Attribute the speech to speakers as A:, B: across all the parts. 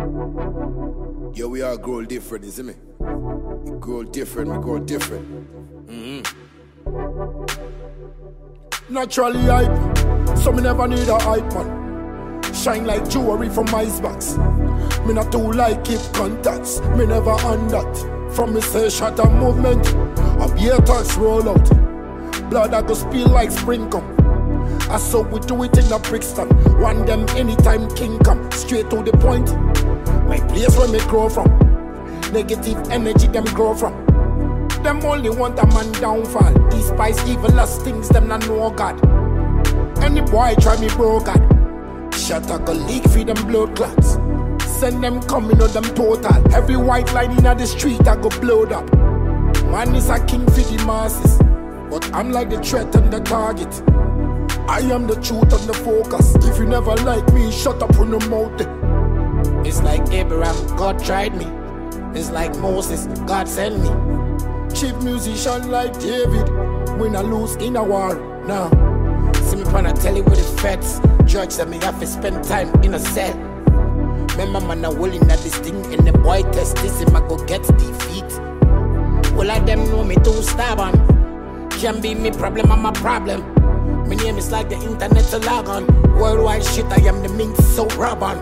A: Yo, we all grow different, isn't it? We grow different, we grow different. Naturally hype, so me never need a hype man. Shine like jewelry from icebox. Me not too like keep contacts. Me never on that. From me say shut a movement, a beer tax roll out. Blood I go spill like spring come. I saw we do it in a Brixton. One them anytime king come. Straight to the point. My place where me grow from. Negative energy them grow from. Them only want a man downfall. Despise evilest things them not know God. Any boy try me bro God. Shut up go leak for them blood clots. Send them coming on them total. Every white line in the street I go blowed up. Man is a king for the masses. But I'm like the threat and the target. I am the truth and the focus. If you never like me, shut up on the mouth. It's like Abraham, God tried me. It's like Moses, God sent me. Chief musician like David. Win or lose in a war, now. See me pan a telly with the feds. Judge that me have to spend time in a cell. Remember man a willing at this thing. And the boy test this him I go get defeat. All of them know me too stubborn. Can't be me problem, I'm a problem. My name is like the internet to log on. Worldwide shit, I am the mint so rub-on.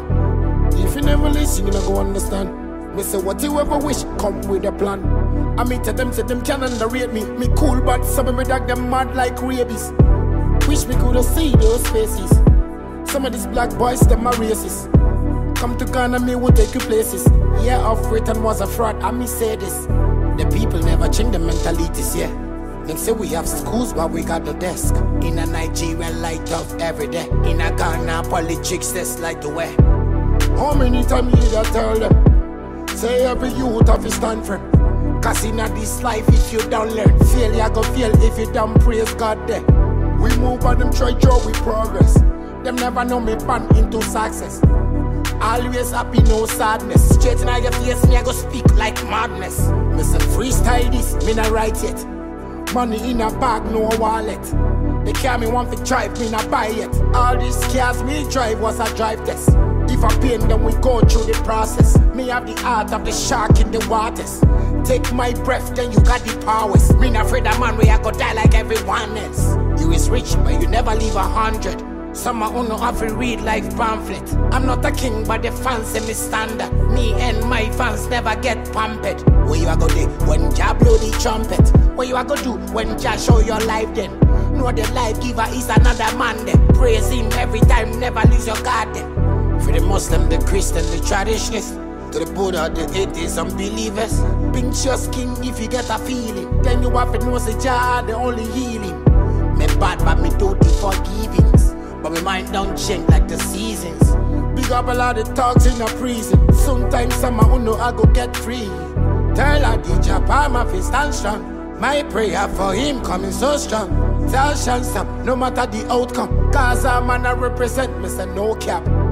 A: If you never listen, you don't go understand. Me say what you ever wish, come with a plan. I mean to them, say them can underrate me. Me cool, but some of me dog them mad like rabies. Wish me could have seen those faces. Some of these black boys, them are racist. Come to Ghana, me will take you places. Yeah, of Britain was a fraud, I me say this. The people never change the mentalities, yeah. Them say we have schools, but we got the desk. In a Nigeria, light up every day. In a Ghana, politics, that's like the way. How many times you gotta tell them? Say every youth have to stand for. Cause in this life, if you don't learn, failure go fail if you don't praise God there. We move and them try draw with progress. Them never know me pan into success. Always happy, no sadness. Straight in your face, me I go speak like madness. Me say freestyle this, me not write yet. Money in a bag, no wallet. The car me want to drive, me not buy it. All these cars me drive was a drive test. If I pain them, we go through the process. Me have the heart of the shark in the waters. Take my breath, then you got the powers. Me not afraid of man, we I go die like everyone else. You is rich, but you never leave 100. Some are only have to read like pamphlet. I'm not a king, but the fans say me standard. Me and my fans never get pampered. What you are gonna do when Jah blow the trumpet? What you are gonna do when Jah show your life then? Know the life giver is another man then. Praise him every time, never lose your God then. For the Muslim, the Christian, the traditionalist, to the Buddha, the atheists, unbelievers. Pinch your skin if you get a feeling. Then you have to know say Jah the only healing. Me bad, but me do the forgivings. But my mind don't change like the seasons. Big up a lot of talks in a prison. Sometimes some I know I go get free. Tell a DJ Palma fi stand strong. My prayer for him coming so strong. Tell Shan stop, no matter the outcome. Cause I'm man I represent me say no cap.